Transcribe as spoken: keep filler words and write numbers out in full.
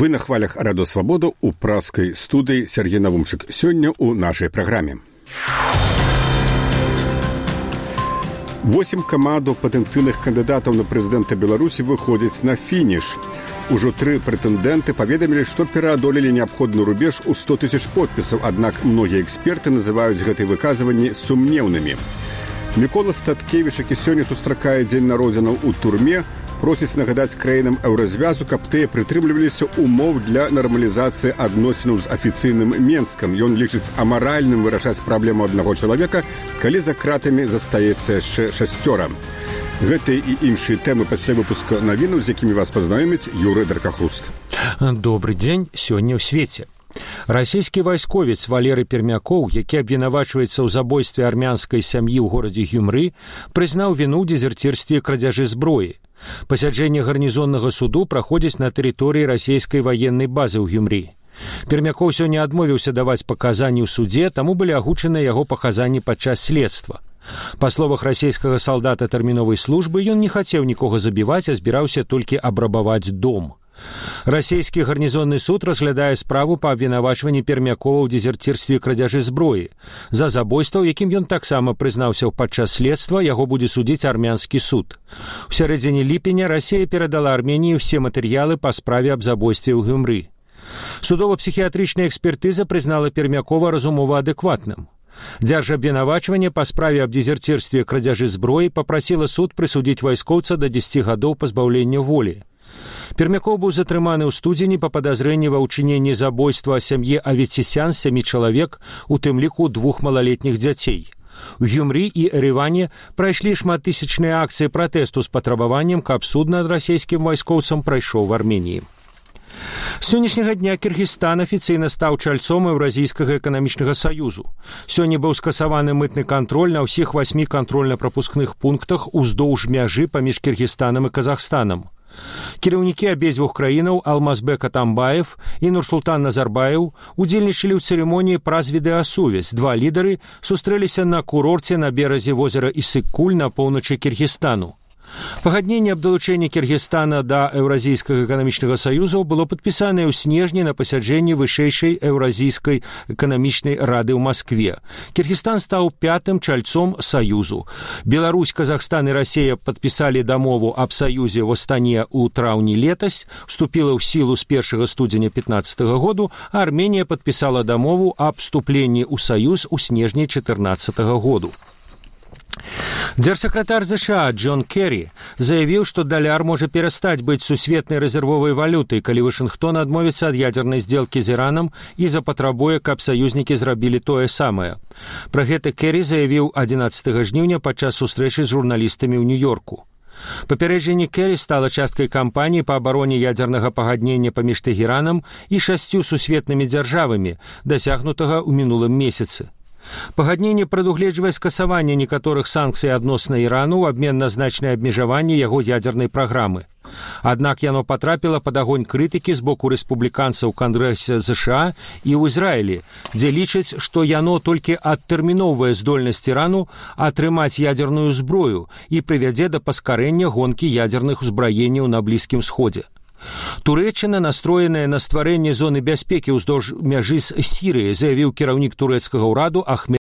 Вы на хвалях Радио Свобода у праскай студыі Сергей Навумчык. Сёння у нашай праграме. Восем камандаў патэнцыйных кандыдатаў на прэзідэнта Беларусі выходзяць на фініш. Ужо тры прэтэндэнты паведамілі, што пераадолелі неабходны рубеж у сто тысяч подпісаў, аднак многія эксперты называюць гэтыя выказванні сумнеўнымі. Мікола Статкевіч, які сёння сустракае дзень народзінаў у турме, просіць нагадаць краінам еўразвязу, каб тыя прытрымліваліся умоў для нармалізацыі адносінаў з афіцыйным Менскам. Ён лічыць амаральным вырашаць праблему аднаго чалавека, калі за кратамі застаецца яшчэ шасцёра. Гэтыя і іншыя тэмы пасля выпуска навінаў, з якімі вас пазнаёміць Юрый Даркахруст. Добрый дзень, сёння ў свеце. Расійскі вайсковец Валерый Пермякоў, які абвінавачваецца ў забойстве армянскай сям'і ў горадзе Гюмры, прызнаў віну ў дезерцірстве і крадзяжы зброі. Пасяджэнне гарнізоннага суду праходзіць на тэрыторыі расійскай ваеннай базы ў Гюмры. Пермякоў сёння адмовіўся даваць паказанні ў судзе, таму былі агучаныя яго паказанні падчас следства. Па словах расійскага салдата тэрміновай службы, ён не хацеў нікога забіваць, а збіраўся толькі абрабаваць дом. Расійскі гарнізонны суд разглядае справу па абвінавачванні Пермякова ў дезерцірстве і крадзяжы зброі. За забойства, якім ён таксама прызнаўся падчас следства, яго будзе судзіць армянскі суд. У сярэдзіне ліпеня Расія перадала Арменіі ўсе матэрыялы па справе аб забойстве ў Гюмры. Судова-псіхіятрычная экспертыза прызнала Пермякова разумова адэкватным. Дзяржабвінавачванне па справе аб дезерцірстве і крадзяжы зброі папрасіла суд прысудзіць вайскоўца да дзесяці гадоў пазбаўлення волі. Пермякоў быў затрыманы ў студзені па падазрэнні ва ўчыненні забойства сям'і Аветсісян, сямі чалавек, у тым ліку двух малалетніх дзяцей. У Гюмры і Ереване прайшлі шматтысячныя акцыі пратэсту з патрабаваннем, каб суд над расійскім вайскоўцам прайшоў в Арменіі. З сённяшняга дня Кіргізстан афіцыйна стаў чальцом Еўразійскага эканамічнага саюзу. Сёння быў скасаваны мытны кантроль на ўсіх васьмі кантрольна-прапускных пунктах уздоўж мяжы паміж Кіргізстанам і Казахстанам. Кіраўнікі абедзвюх краінаў Алмазбек Атамбаев і Нурсултан Назарбаев удзельнічалі ў цырымоніі праз відэасувязь. Два лідары сустрэліся на курорце на беразе возера Ісык-Куль на поўначы Кіргізстану. Пагадненне аб далучэнні Кіргізстана да Еўразійскага эканамічнага саюзу было падпісанае ў снежні на пасяджэнні вышэйшай Еўразійскай эканамічнай рады ў Маскве. Кіргізстан стаў пятым чальцом саюзу. Беларусь, Казахстан і Расія падпісалі дамову аб саюзе ў Астане ў траўні летась, вступіла ў сілу з першага студзеня пятнаццатага году, а Арменія падпісала дамову аб вступленні ў саюз у снежні чатырнаццатага году. Дзяржсакратар ЗША Джон Керри заявіў, што даляр можа перастаць быць сусветнай рэзервовай валютай, калі Вашынгтон адмовіцца ад ядзернай здзелкі з Іранам і запатрабуе, каб саюзнікі зрабілі тое самае. Пра гэта Керри заявіў адзінаццатага жніўня падчас сустрэчы з журналістамі ў Нью-Йорку. Папярэджанне Керри стала часткай кампаніі па абароне ядзернага пагаднення паміж Тэхеранам і шасцю сусветнымі дзяржавамі, дасягнутага ў мінулым месяцы. Пагадненне прадугледжвае скасаванне некаторых санкцый адносна Ірану ў абмен на значнае абмежаванне яго ядзернай праграмы. Аднак яно патрапіла пад агонь крытыкі з боку рэспубліканцаў Кангрэсе ЗША і ў Ізраілі, дзе лічаць, што яно толькі адтэрміноўвае здольнасць Ірану атрымаць ядзерную зброю і прывядзе да паскарэння гонкі ядзерных узбраенняў на Блізкім Сходзе. Турэччына настроеная на стварэнне зоны бяспекі ўздоўж мяжы з Сірыяй, заявіў кіраўнік турэцкага ўраду Ахмед